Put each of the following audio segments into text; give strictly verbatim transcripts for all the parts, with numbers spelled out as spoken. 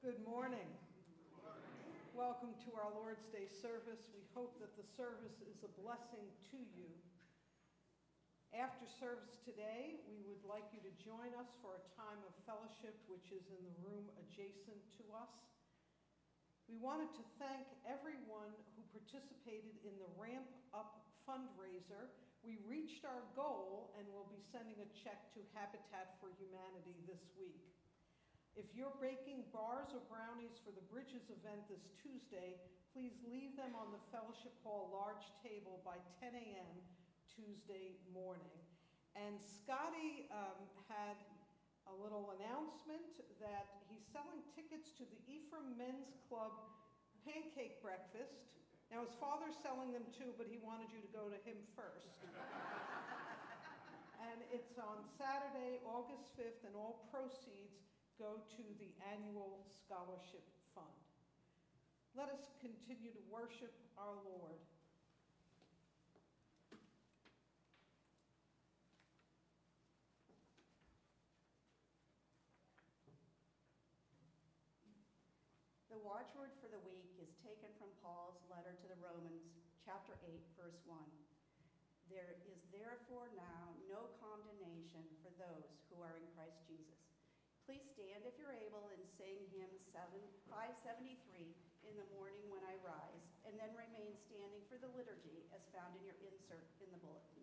Good morning. Welcome to our Lord's Day service. We hope that the service is a blessing to you. After service today, we would like you to join us for a time of fellowship, which is in the room adjacent to us. We wanted to thank everyone who participated in the Ramp Up fundraiser. We reached our goal and will be sending a check to Habitat for Humanity this week. If you're baking bars or brownies for the Bridges event this Tuesday, please leave them on the Fellowship Hall large table by ten a.m. Tuesday morning. And Scotty um, had a little announcement that he's selling tickets to the Ephraim Men's Club pancake breakfast. Now his father's selling them too, but he wanted you to go to him first. And it's on Saturday, August fifth, and all proceeds go to the annual scholarship fund. Let us continue to worship our Lord. The watchword for the week is taken from Paul's letter to the Romans, chapter eight, verse one. There is therefore now no condemnation for those who are in Christ Jesus. Please stand if you're able and sing hymn five seventy-three, In the Morning When I Rise, and then remain standing for the liturgy as found in your insert in the bulletin.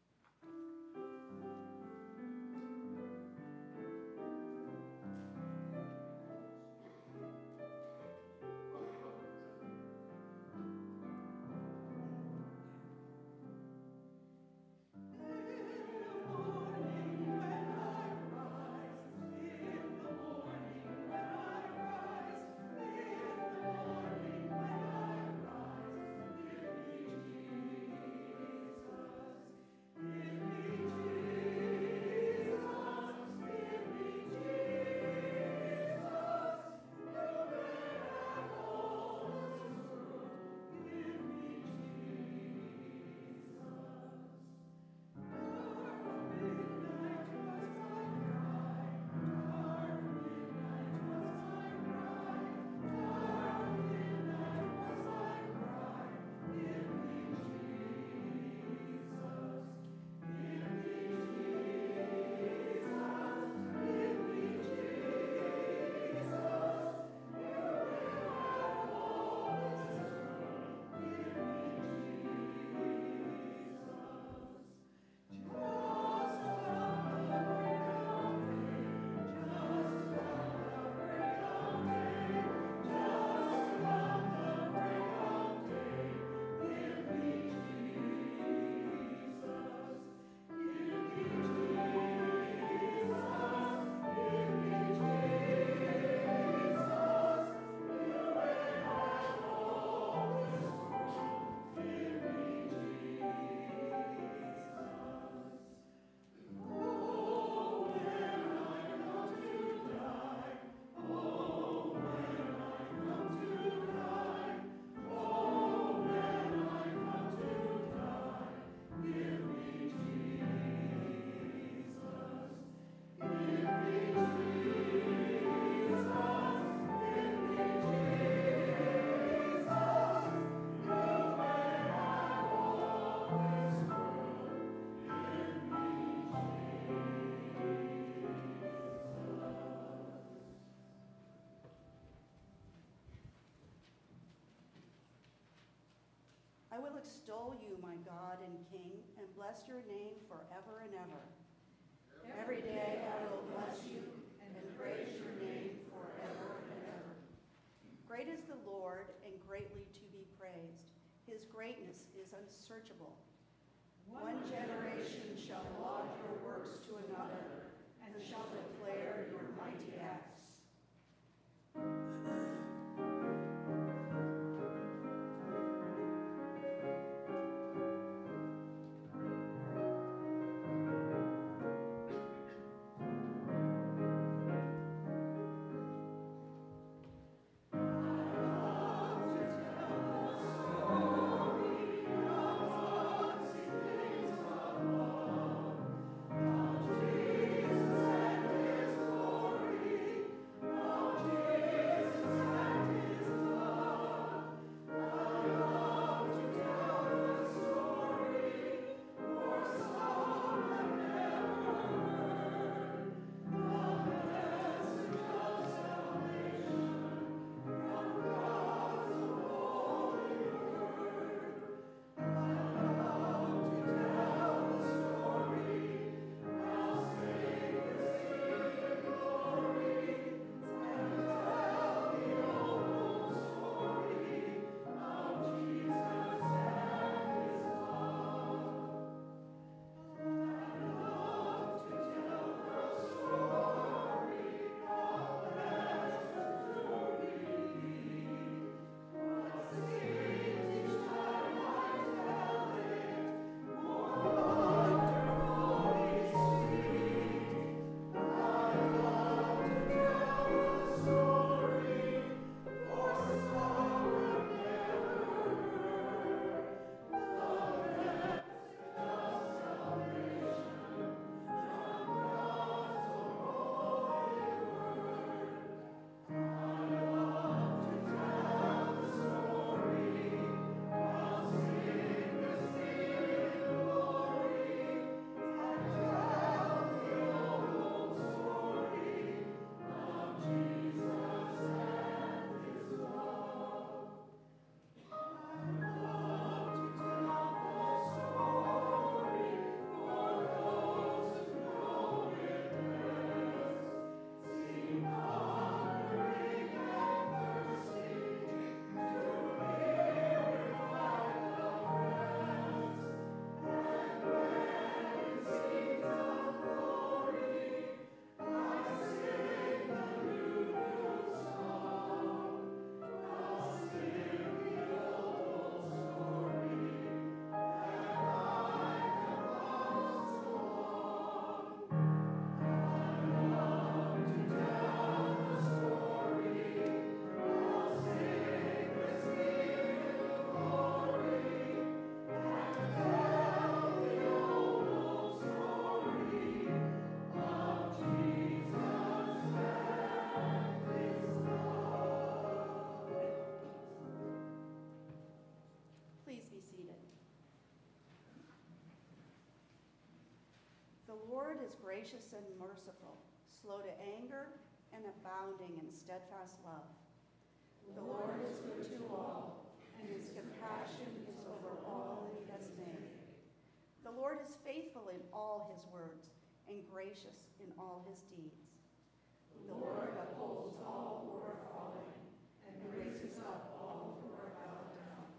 I will extol you, my God and King, and bless your name forever and ever. Every day I will bless you and praise your name forever and ever. Great is the Lord and greatly to be praised. His greatness is unsearchable. One generation shall laud your works to another and shall declare your mighty acts. Oh The Lord is gracious and merciful, slow to anger, and abounding in steadfast love. The Lord is good to all, and his compassion is over all that he has made. The Lord is faithful in all his words, and gracious in all his deeds. The Lord upholds all who are falling, and raises up all who are bowed down.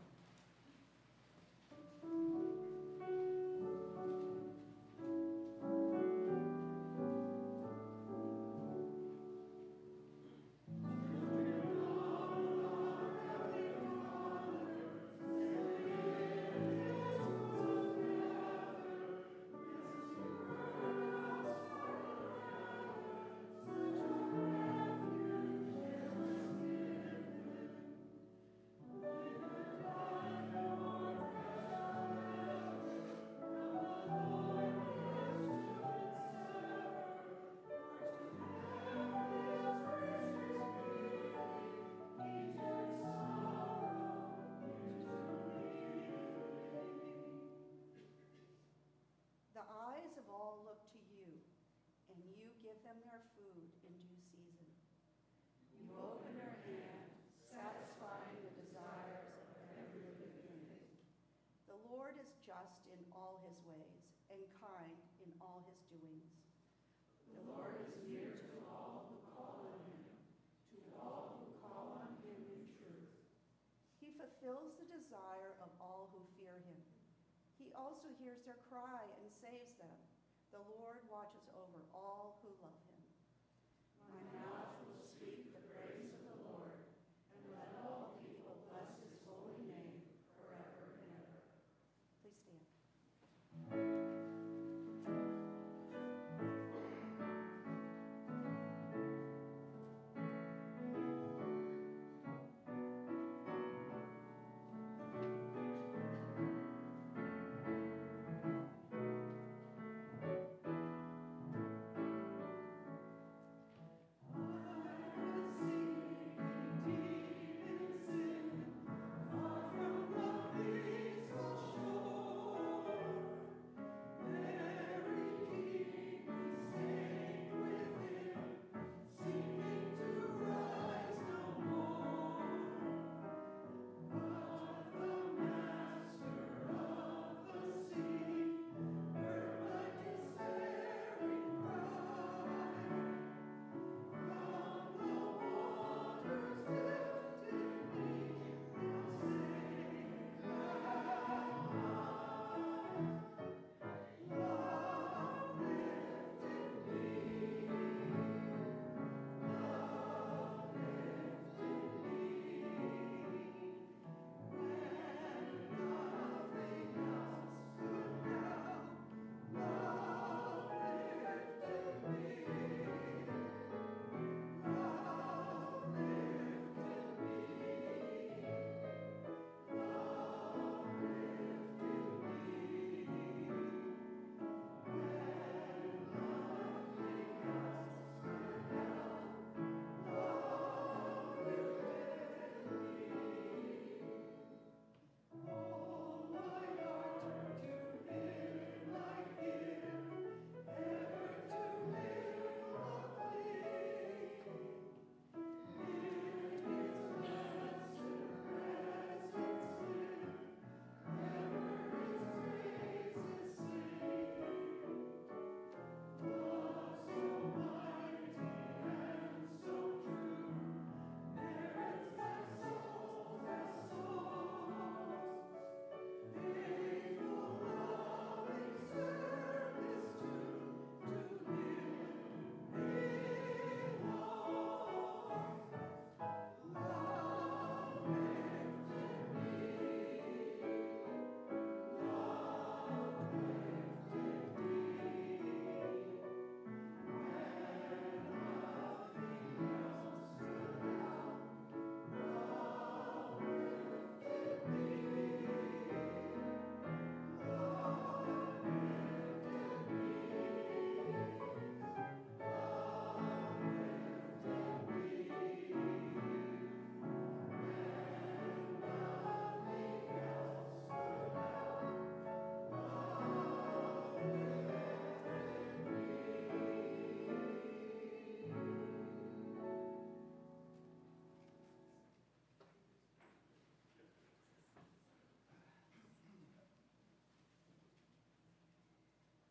The eyes of all look to you, and you give them their food in due season. You open your hand, satisfying the desires of every living thing. The Lord is just in all his ways, and kind in all his doings. The Lord is near to all who call on him, to all who call on him in truth. He fulfills the desire of all who fear him. He also hears their cry and saves them. The Lord watches over all who love him. My mouth will speak the praise of the Lord, and let all people bless his holy name forever and ever. Please stand.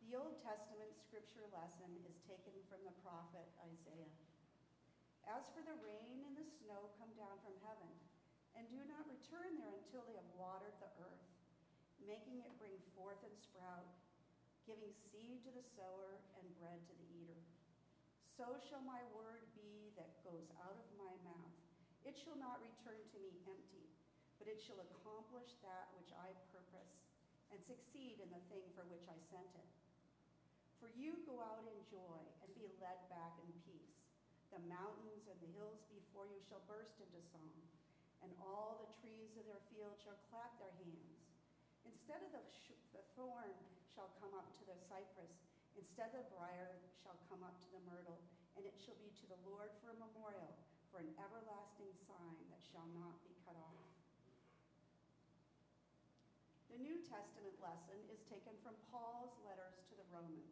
The Old Testament scripture lesson is taken from the prophet Isaiah. As for the rain and the snow come down from heaven, and do not return there until they have watered the earth, making it bring forth and sprout, giving seed to the sower and bread to the eater. So shall my word be that goes out of my mouth. It shall not return to me empty, but it shall accomplish that which I purpose, and succeed in the thing for which I sent it. For you go out in joy and be led back in peace. The mountains and the hills before you shall burst into song, and all the trees of their field shall clap their hands. Instead of the, sh- the thorn shall come up to the cypress, instead of the briar shall come up to the myrtle, and it shall be to the Lord for a memorial, for an everlasting sign that shall not be cut off. The New Testament lesson is taken from Paul's letters to the Romans.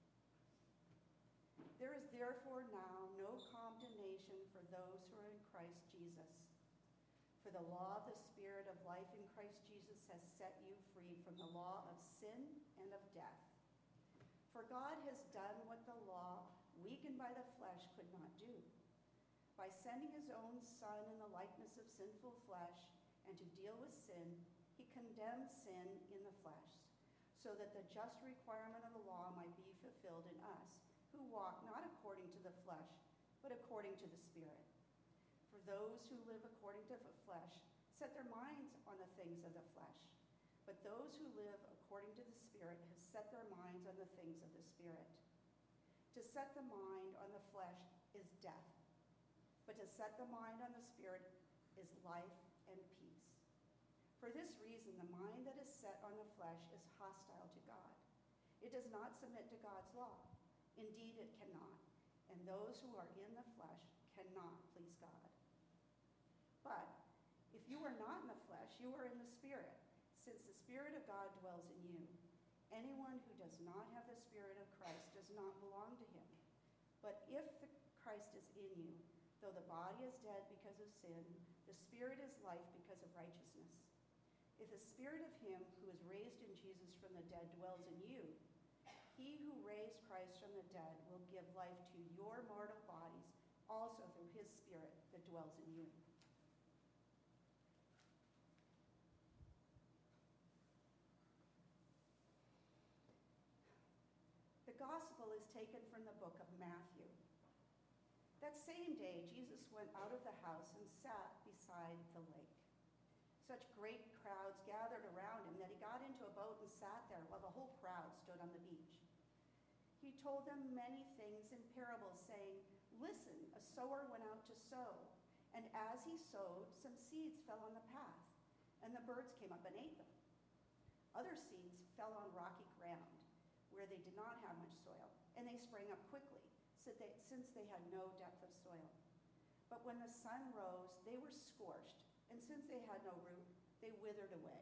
There is therefore now no condemnation for those who are in Christ Jesus. For the law of the Spirit of life in Christ Jesus has set you free from the law of sin and of death. For God has done what the law, weakened by the flesh, could not do. By sending his own Son in the likeness of sinful flesh, and to deal with sin, he condemned sin in the flesh, so that the just requirement of the law might be fulfilled in us, who walk not according to the flesh, but according to the Spirit. For those who live according to the flesh set their minds on the things of the flesh, but those who live according to the Spirit have set their minds on the things of the Spirit. To set the mind on the flesh is death, but to set the mind on the Spirit is life and peace. For this reason, the mind that is set on the flesh is hostile to God. It does not submit to God's law. Indeed, it cannot. And those who are in the flesh cannot please God. But if you are not in the flesh, you are in the Spirit, since the Spirit of God dwells in you. Anyone who does not have the Spirit of Christ does not belong to him. But if the Christ is in you, though the body is dead because of sin, the Spirit is life because of righteousness. If the Spirit of him who is raised in Jesus from the dead dwells in you, he who raised Christ from the dead will give life to your mortal bodies also through his Spirit that dwells in you. The gospel is taken from the book of Matthew. That same day, Jesus went out of the house and sat beside the lake. Such great crowds gathered around him that he got into a boat and sat there while the whole crowd stood on the beach. He told them many things in parables, saying, "Listen, a sower went out to sow, and as he sowed, some seeds fell on the path, and the birds came up and ate them. Other seeds fell on rocky ground, where they did not have much soil, and they sprang up quickly, since they had no depth of soil. But when the sun rose, they were scorched, and since they had no root, they withered away.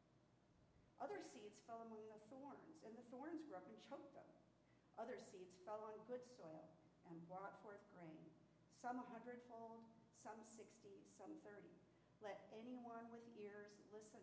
Other seeds fell among the thorns, and the thorns grew up and choked them. Other seeds fell on good soil and brought forth grain, some a hundredfold, some sixty, some thirty. Let anyone with ears listen.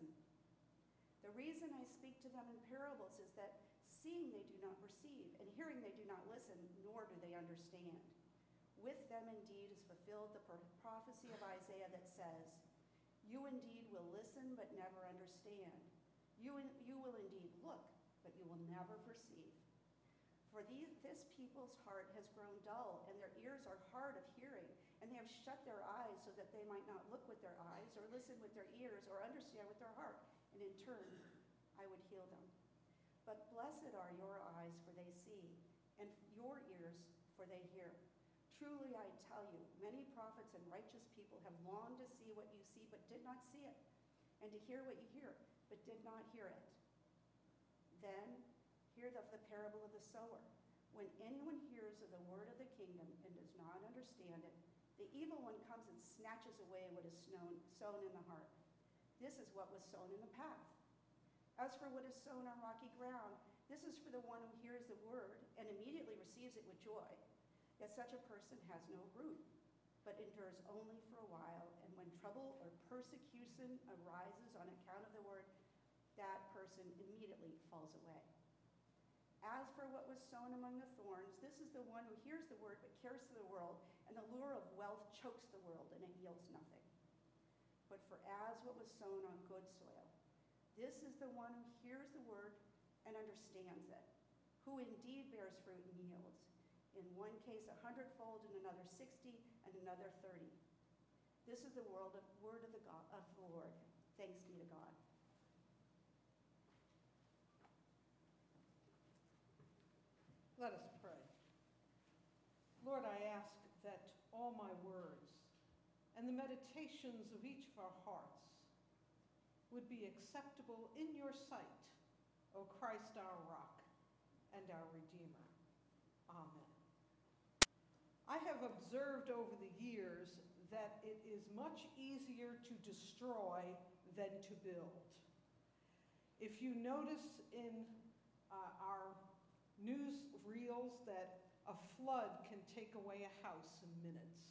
The reason I speak to them in parables is that seeing they do not perceive, and hearing they do not listen, nor do they understand. With them indeed is fulfilled the prophecy of Isaiah that says, you indeed will listen but never understand. You, in, you will indeed look, but you will never perceive. For these, this people's heart has grown dull, and their ears are hard of hearing, and they have shut their eyes so that they might not look with their eyes, or listen with their ears, or understand with their heart, and in turn I would heal them. But blessed are your eyes, for they see, and your ears, for they hear. Truly I tell you, many prophets and righteous people have longed to see what you see, but did not see it, and to hear what you hear, but did not hear it. Then hear the, the parable of the sower. When anyone hears of the word of the kingdom and does not understand it, the evil one comes and snatches away what is sown, sown in the heart. This is what was sown in the path. As for what is sown on rocky ground, this is for the one who hears the word and immediately receives it with joy. Yet such a person has no root, but endures only for a while, and when trouble or persecution arises on account of the word, that person immediately falls away. As for what was sown among the thorns, this is the one who hears the word but cares for the world, and the lure of wealth chokes the world, and it yields nothing. But for as what was sown on good soil, this is the one who hears the word and understands it, who indeed bears fruit and yields, in one case a hundredfold, in another sixty, and another thirty. This is the word of, word of, the God, of the Lord. Thanks be to God. Let us pray. Lord, I ask that all my words and the meditations of each of our hearts would be acceptable in your sight, O Christ our rock and our Redeemer. Amen. I have observed over the years that it is much easier to destroy than to build. If you notice in uh, our news reels that a flood can take away a house in minutes.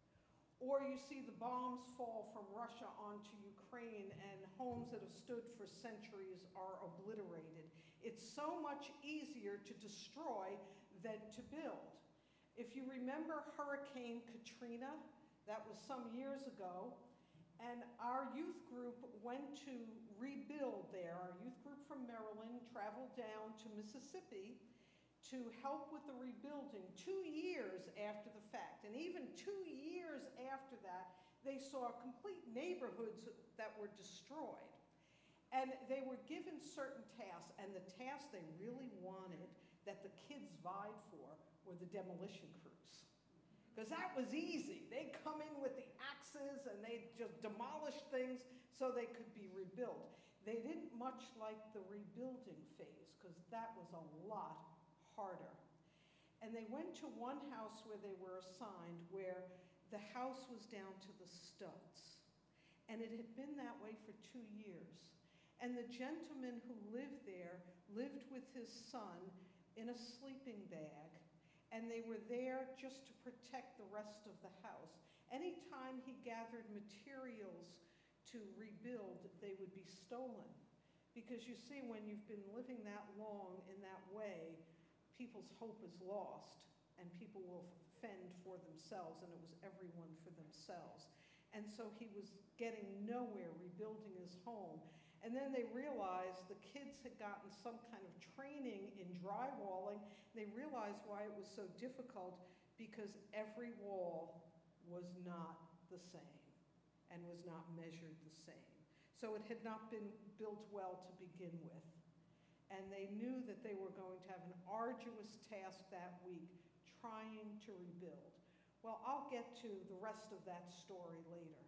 Or you see the bombs fall from Russia onto Ukraine and homes that have stood for centuries are obliterated. It's so much easier to destroy than to build. If you remember Hurricane Katrina, that was some years ago, and our youth group went to rebuild there. Our youth group from Maryland traveled down to Mississippi to help with the rebuilding two years after the fact. And even two years after that, they saw complete neighborhoods that were destroyed. And they were given certain tasks, and the tasks they really wanted that the kids vied for were the demolition crews. Because that was easy. They'd come in with the axes and they'd just demolish things so they could be rebuilt. They didn't much like the rebuilding phase because that was a lot harder. And they went to one house where they were assigned where the house was down to the studs. And it had been that way for two years. And the gentleman who lived there lived with his son in a sleeping bag. And they were there just to protect the rest of the house. Anytime he gathered materials to rebuild, they would be stolen. Because you see, when you've been living that long in that way, people's hope is lost, and people will fend for themselves, and it was everyone for themselves. And so he was getting nowhere rebuilding his home. And then they realized the kids had gotten some kind of training in drywalling. They realized why it was so difficult, because every wall was not the same and was not measured the same. So it had not been built well to begin with. And they knew that they were going to have an arduous task that week trying to rebuild. Well, I'll get to the rest of that story later.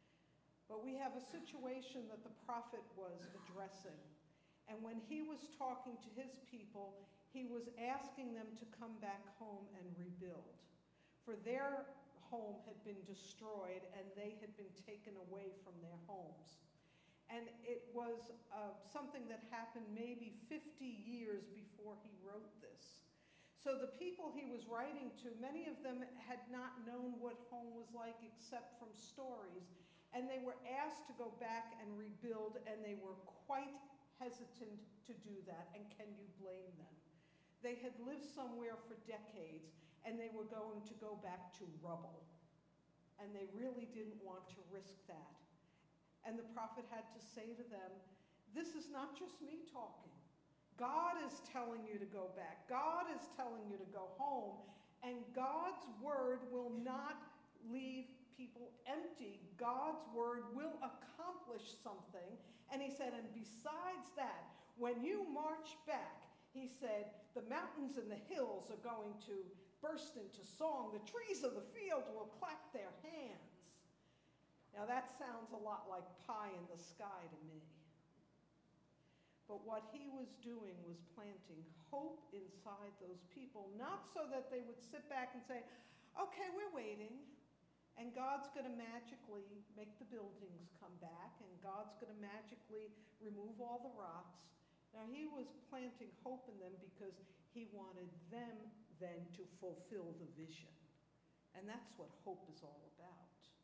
But we have a situation that the prophet was addressing. And when he was talking to his people, he was asking them to come back home and rebuild. For their home had been destroyed and they had been taken away from their homes. And it was uh, something that happened maybe fifty years before he wrote this. So the people he was writing to, many of them had not known what home was like except from stories. And they were asked to go back and rebuild, and they were quite hesitant to do that. And can you blame them? They had lived somewhere for decades, and they were going to go back to rubble. And they really didn't want to risk that. And the prophet had to say to them, this is not just me talking. God is telling you to go back. God is telling you to go home. And God's word will not leave people empty. God's word will accomplish something. And he said, and besides that, when you march back, he said, the mountains and the hills are going to burst into song. The trees of the field will clap their hands. Now that sounds a lot like pie in the sky to me. But what he was doing was planting hope inside those people, not so that they would sit back and say, okay, we're waiting, and God's going to magically make the buildings come back, and God's going to magically remove all the rocks. Now he was planting hope in them because he wanted them then to fulfill the vision. And that's what hope is all about.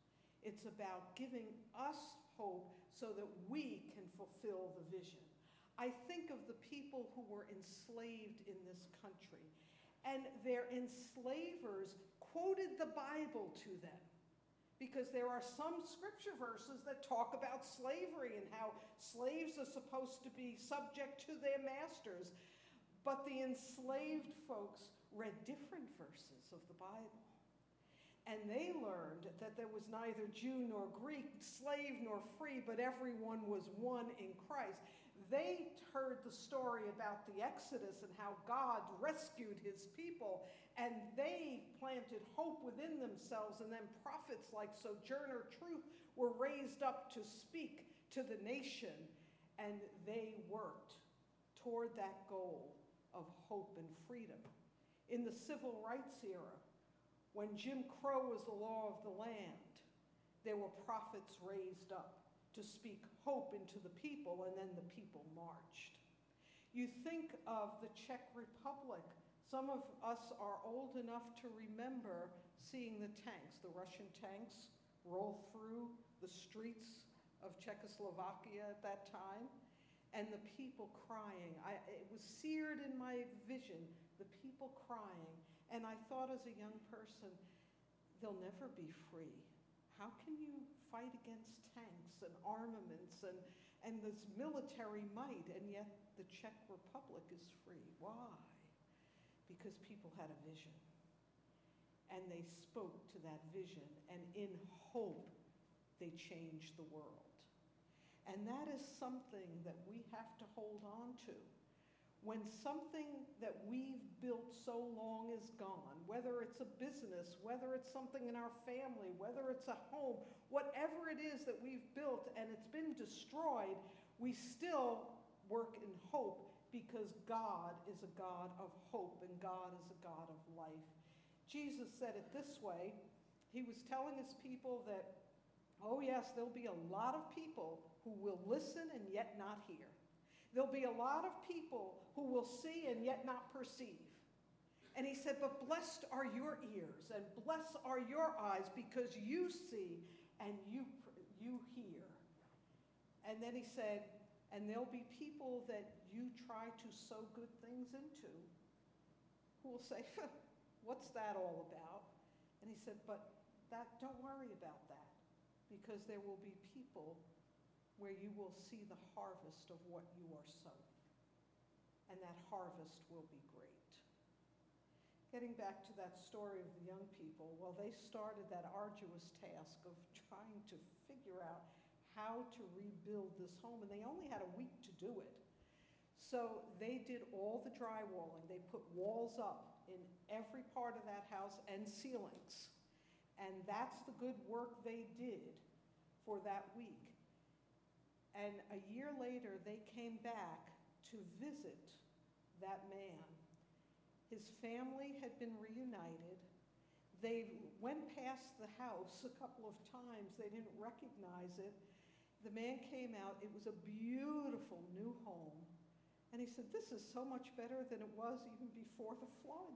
It's about giving us hope so that we can fulfill the vision. I think of the people who were enslaved in this country, and their enslavers quoted the Bible to them, because there are some scripture verses that talk about slavery and how slaves are supposed to be subject to their masters. But the enslaved folks read different verses of the Bible. And they learned that there was neither Jew nor Greek, slave nor free, but everyone was one in Christ. They heard the story about the Exodus and how God rescued his people, and they planted hope within themselves, and then prophets like Sojourner Truth were raised up to speak to the nation, and they worked toward that goal of hope and freedom. In the civil rights era, when Jim Crow was the law of the land, there were prophets raised up to speak hope into the people, and then the people marched. You think of the Czech Republic. Some of us are old enough to remember seeing the tanks, the Russian tanks, roll through the streets of Czechoslovakia at that time, and the people crying. I, it was seared in my vision, the people crying. And I thought as a young person, they'll never be free. How can you fight against tanks and armaments and, and this military might, and yet the Czech Republic is free? Why? Because people had a vision. And they spoke to that vision, and in hope, they changed the world. And that is something that we have to hold on to. When something that we've built so long is gone, whether it's a business, whether it's something in our family, whether it's a home, whatever it is that we've built and it's been destroyed, we still work in hope, because God is a God of hope and God is a God of life. Jesus said it this way. He was telling his people that, oh yes, there'll be a lot of people who will listen and yet not hear. There'll be a lot of people who will see and yet not perceive. And he said, but blessed are your ears and blessed are your eyes, because you see and you, you hear. And then he said, and there'll be people that you try to sow good things into who will say, what's that all about? And he said, but that, don't worry about that, because there will be people where you will see the harvest of what you are sowing. And that harvest will be great. Getting back to that story of the young people, well, they started that arduous task of trying to figure out how to rebuild this home, and they only had a week to do it. So they did all the drywalling. They put walls up in every part of that house and ceilings. And that's the good work they did for that week. And a year later, they came back to visit that man. His family had been reunited. They went past the house a couple of times. They didn't recognize it. The man came out. It was a beautiful new home. And he said, this is so much better than it was even before the flood.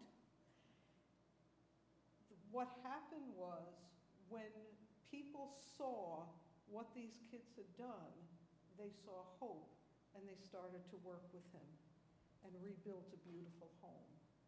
What happened was, when people saw what these kids had done, they saw hope, and they started to work with him and rebuilt a beautiful home.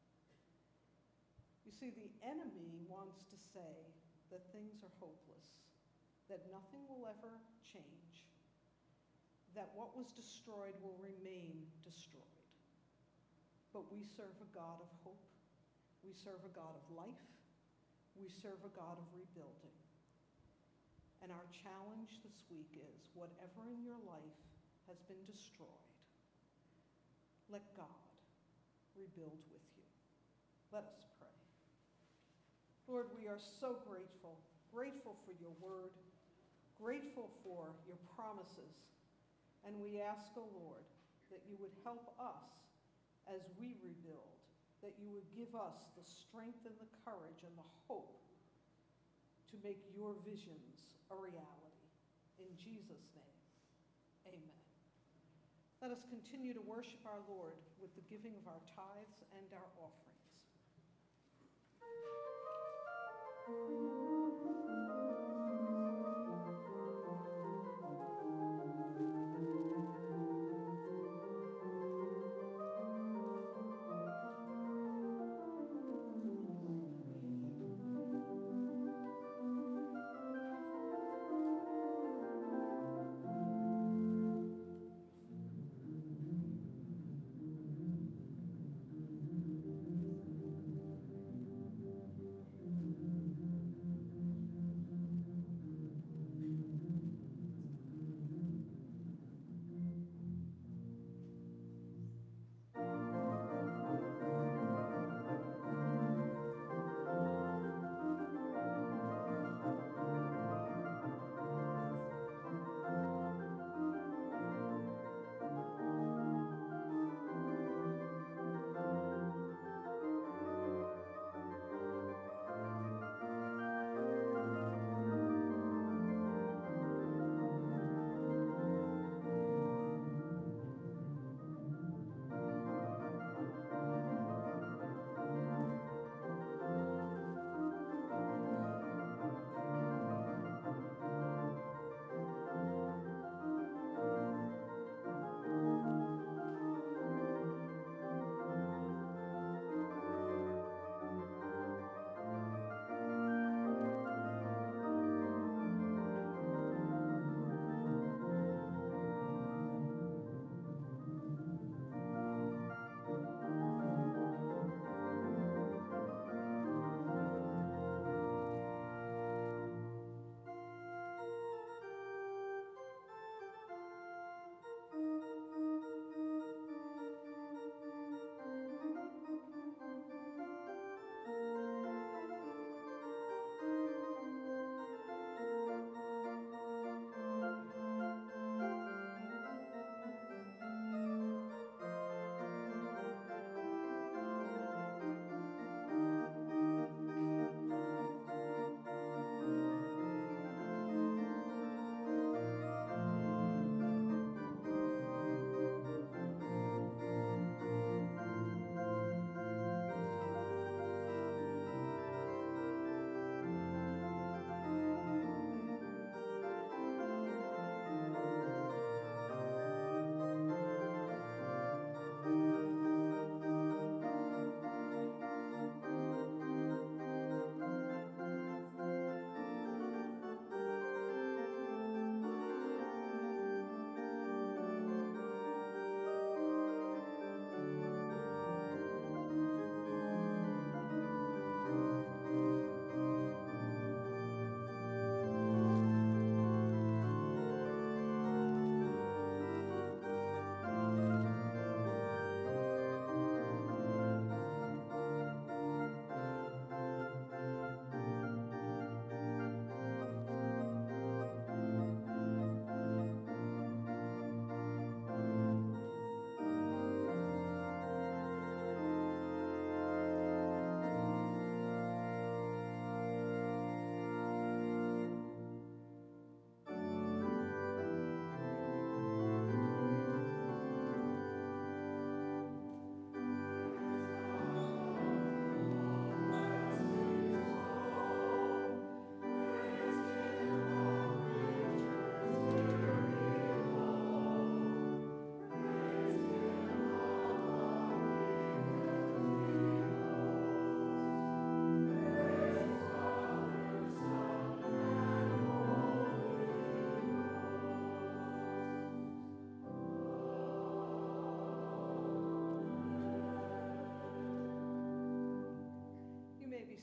You see, the enemy wants to say that things are hopeless, that nothing will ever change, that what was destroyed will remain destroyed. But we serve a God of hope. We serve a God of life. We serve a God of rebuilding. And our challenge this week is, whatever in your life has been destroyed, let God rebuild with you. Let us pray. Lord, we are so grateful, grateful for your word, grateful for your promises. And we ask, O Lord, that you would help us as we rebuild, that you would give us the strength and the courage and the hope to make your visions a reality. In Jesus' name, amen. Let us continue to worship our Lord with the giving of our tithes and our offerings.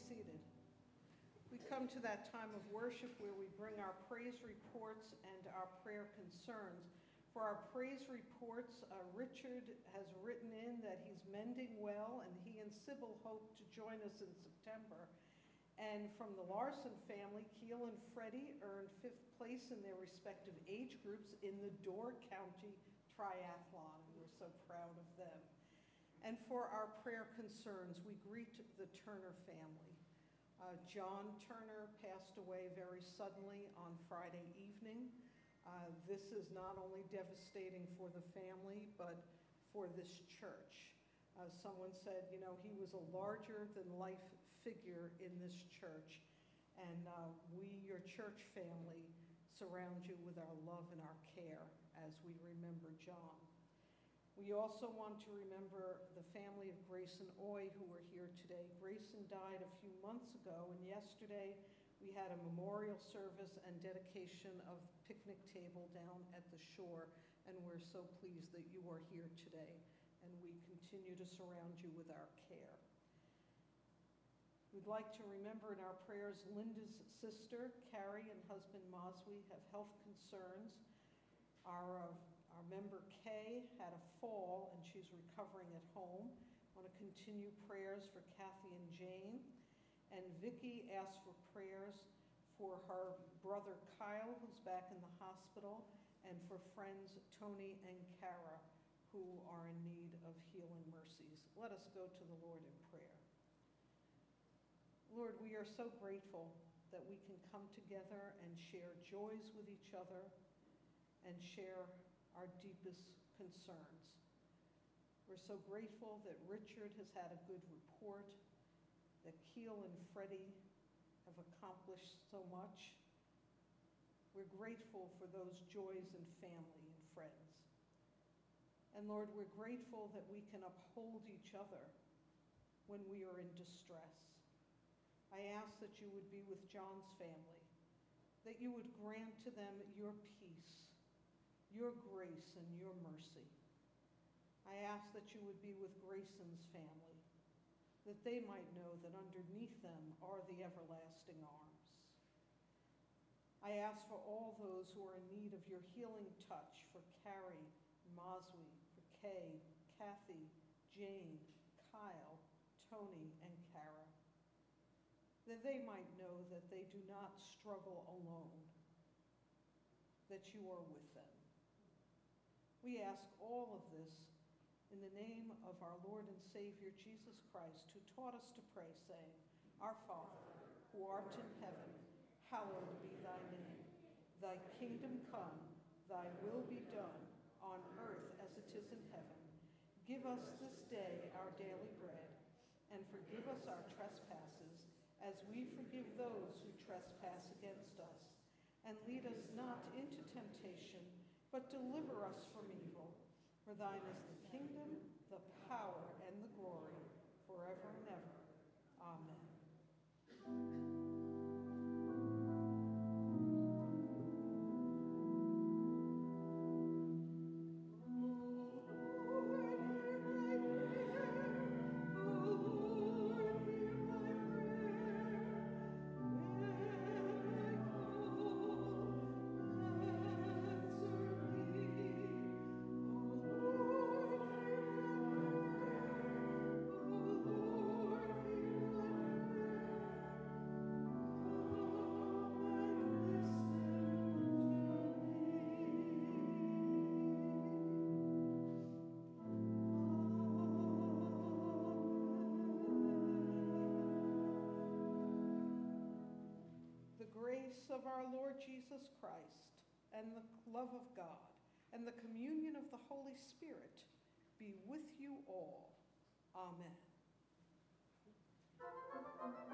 seated. We come to that time of worship where we bring our praise reports and our prayer concerns. For our praise reports, uh, Richard has written in that he's mending well, and he and Sybil hope to join us in September. And from the Larson family, Keel and Freddie earned fifth place in their respective age groups in the Door County Triathlon. We're so proud of them. And for our prayer concerns, we greet the Turner family. Uh, John Turner passed away very suddenly on Friday evening. Uh, this is not only devastating for the family, but for this church. Uh, someone said, you know, he was a larger-than-life figure in this church, and uh, we, your church family, surround you with our love and our care as we remember John. We also want to remember the family of Grayson Oy, who were here today. Grayson died a few months ago, and yesterday we had a memorial service and dedication of picnic table down at the shore, and we're so pleased that you are here today, and we continue to surround you with our care. We'd like to remember in our prayers Linda's sister, Carrie, and husband Moswy have health concerns. Our, uh, our member Kay had a fall, and she's recovering at home. I want to continue prayers for Kathy and Jane. And Vicki asked for prayers for her brother Kyle, who's back in the hospital, and for friends Tony and Kara, who are in need of healing mercies. Let us go to the Lord in prayer. Lord, we are so grateful that we can come together and share joys with each other and share our deepest concerns. We're so grateful that Richard has had a good report, that Keel and Freddie have accomplished so much. We're grateful for those joys in family and friends. And Lord, we're grateful that we can uphold each other when we are in distress. I ask that you would be with John's family, that you would grant to them your peace, your grace, and your mercy. I ask that you would be with Grayson's family, that they might know that underneath them are the everlasting arms. I ask for all those who are in need of your healing touch, for Carrie, Moswy, for Kay, Kathy, Jane, Kyle, Tony, and Kara, that they might know that they do not struggle alone, that you are with them. We ask all of this in the name of our Lord and Savior, Jesus Christ, who taught us to pray, saying, Our Father, who art in heaven, hallowed be thy name. Thy kingdom come, thy will be done, on earth as it is in heaven. Give us this day our daily bread, and forgive us our trespasses, as we forgive those who trespass against us. And lead us not into temptation, but deliver us from evil. For thine is the kingdom, the power, and the glory, forever and ever. Amen. Of our Lord Jesus Christ, and the love of God, and the communion of the Holy Spirit be with you all. Amen.